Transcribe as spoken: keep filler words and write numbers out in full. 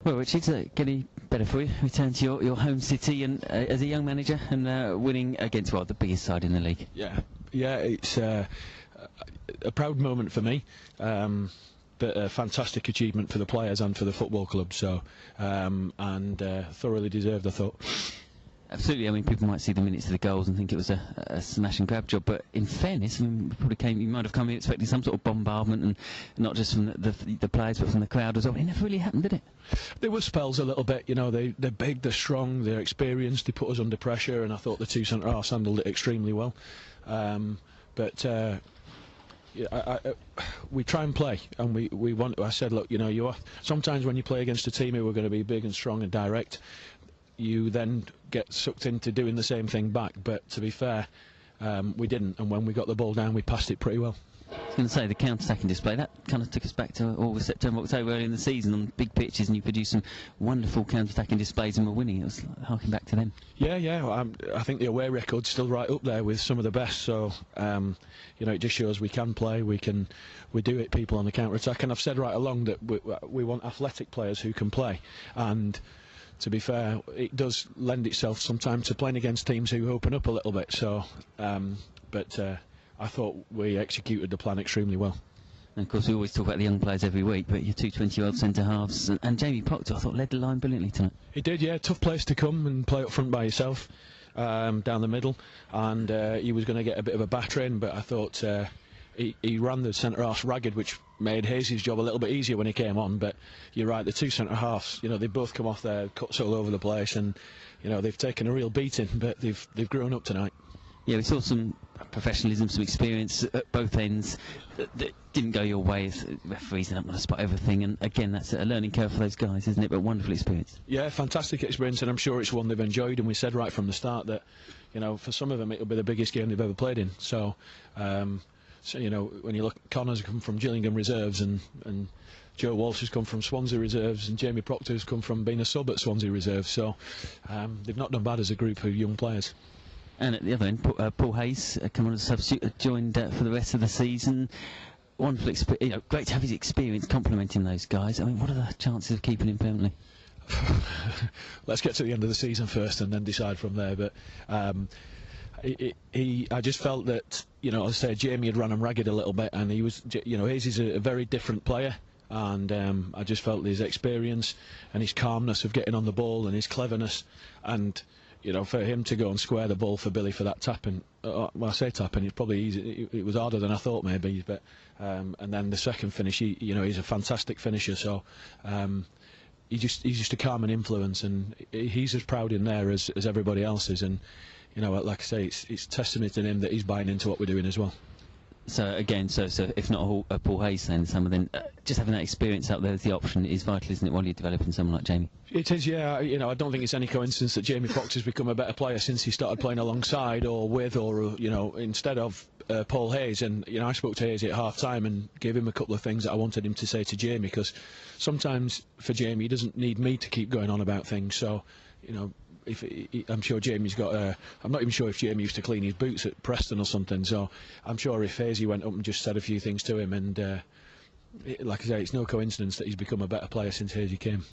Well, Rich, it's uh, getting better for you. Return to your, your home city and uh, as a young manager and uh, winning against, well, the biggest side in the league. Yeah, yeah, it's uh, a proud moment for me, um, but a fantastic achievement for the players and for the football club. So, um, and uh, thoroughly deserved, I thought. Absolutely. I mean, people might see the minutes of the goals and think it was a, a smash and grab job, but in fairness, I mean, you probably came, you might have come in expecting some sort of bombardment, and not just from the, the, the players, but from the crowd as well. It never really happened, did it? There were spells a little bit, you know. They they're big, they're strong, they're experienced. They put us under pressure, and I thought the two centre halves handled it extremely well. Um, but. Uh, Yeah, I, I, we try and play, and we, we want. I said, look, you know, you are, sometimes when you play against a team who are going to be big and strong and direct, you then get sucked into doing the same thing back. But to be fair, um, we didn't, and when we got the ball down, we passed it pretty well. I was going to say, the counter-attacking display, that kind of took us back to August, September, October early in the season on big pitches, and you produced some wonderful counter-attacking displays and were winning. It was like harking back to them. Yeah, yeah, well, I'm, I think the away record's still right up there with some of the best, so, um, you know, it just shows we can play, we can, we do it, people on the counter-attack, and I've said right along that we, we want athletic players who can play, and to be fair, it does lend itself sometimes to playing against teams who open up a little bit, so, um, but, uh, I thought we executed the plan extremely well. And of course we always talk about the young players every week, but your two twenty-year-old centre-halves, and, and Jamie Proctor, I thought, led the line brilliantly tonight. He did, yeah, tough place to come and play up front by yourself, um, down the middle, and uh, he was going to get a bit of a battering, but I thought uh, he, he ran the centre-halves ragged, which made Hayes' job a little bit easier when he came on, but you're right, the two centre-halves, you know, they both come off their cuts all over the place, and, you know, they've taken a real beating, but they've, they've grown up tonight. Yeah, we saw some professionalism, some experience at both ends that, that didn't go your way as referees, and I'm going to spot everything, and again, that's a learning curve for those guys, isn't it? But wonderful experience. Yeah, fantastic experience, and I'm sure it's one they've enjoyed, and we said right from the start that, you know, for some of them it'll be the biggest game they've ever played in, so, um, so you know, when you look, Connor's come from Gillingham Reserves, and, and Joe Walsh has come from Swansea Reserves, and Jamie Proctor has come from being a sub at Swansea Reserves, so um, they've not done bad as a group of young players. And at the other end, uh, Paul Hayes, uh, come on as a substitute, uh, joined uh, for the rest of the season. Wonderful, exp you know, great to have his experience complementing those guys. I mean, what are the chances of keeping him permanently? Let's get to the end of the season first, and then decide from there. But um, he, he, I just felt that, you know, as I say, Jamie had run him ragged a little bit, and he was, you know, Hayes is a, a very different player. And um, I just felt his experience and his calmness of getting on the ball and his cleverness, and you know, for him to go and square the ball for Billy for that tapping, uh, well, I say tapping, it's probably easy, it, it was harder than I thought maybe, but um, and then the second finish, he, you know, he's a fantastic finisher, so um, he just he's just a calming influence, and he's as proud in there as, as everybody else is, and you know, like I say, it's, it's testament to him that he's buying into what we're doing as well. So again, so so if not a, a Paul Hayes then, some of them, uh, just having that experience out there as the option is vital, isn't it, while you're developing someone like Jamie? It is, yeah. You know, I don't think it's any coincidence that Jamie Proctor's become a better player since he started playing alongside or with or, you know, instead of uh, Paul Hayes. And, you know, I spoke to Hayes at half-time and gave him a couple of things that I wanted him to say to Jamie, because sometimes for Jamie he doesn't need me to keep going on about things. So, you know, if he, I'm sure Jamie's got a, I'm not even sure if Jamie used to clean his boots at Preston or something, so I'm sure if Hayes went up and just said a few things to him, and uh, it, like I say, it's no coincidence that he's become a better player since Hayes came.